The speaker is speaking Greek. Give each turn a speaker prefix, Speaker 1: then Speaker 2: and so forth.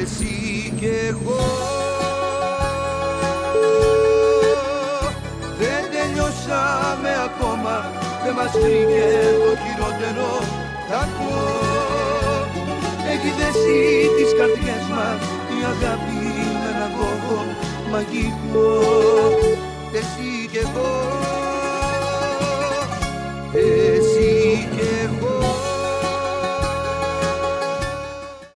Speaker 1: εσύ και εγώ. Δεν τελειώσαμε ακόμα, δεν μας βρήκε το χειρότερο κακό. Έχει δέσει τις καρδιές μας η αγάπη με έναν κόπο μαγικό. Εσύ και εγώ.